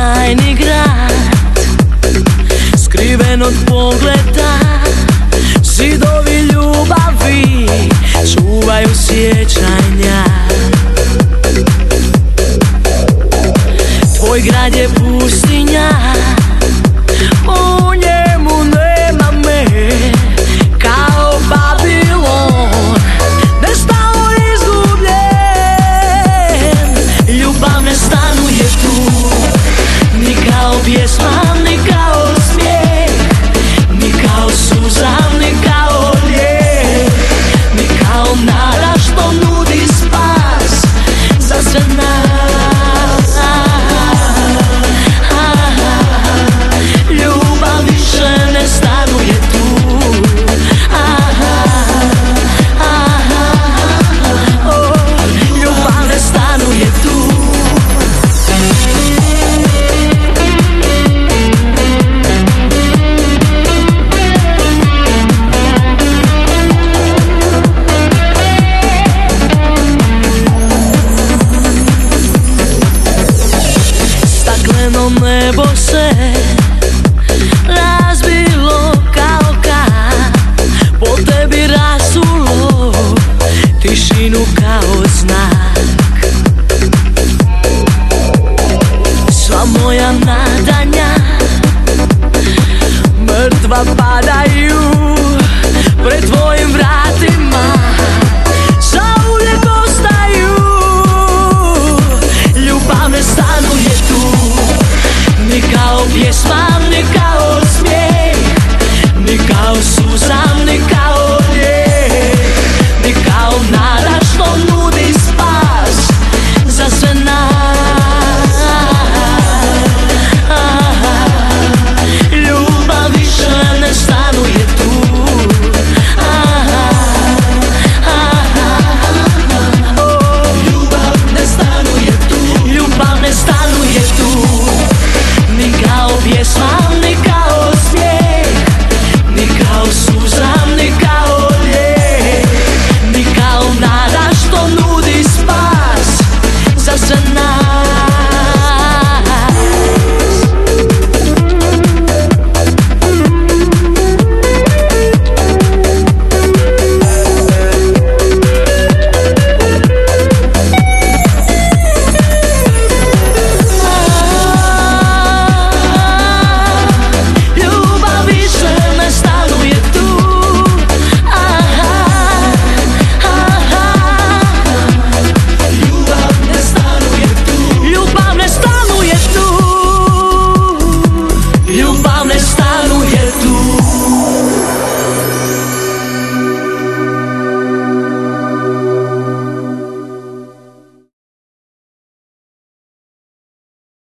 tajni grad, skriven od pogleda. Zidovi ljubavi čuvaju sjećanja. Tvoj grad je pustinja, u njemu nema me. Kao Babilon, nestao izgubljen. Ljubav ne stanuje tu, ni kao pjesma, ni kao smijeh, ni kao suza, ni kao lijek, ni kao nada što nudi spas za sve nas. Ljubav više ne stanuje tu. Ljubav ne stanuje tu. Stakleno nebo se razbilo kao kad, po tebi rasulo tišinu kao znak. Sva moja nadanja mrtva padaju pred tvojim vratima, zauvijek ostaju. Ljubav ne stanuje tu, ni kao pjesma, ni kao smijeh, ni kao suza, ni kao lijek, ni kao nada što nudi spas za sve nas.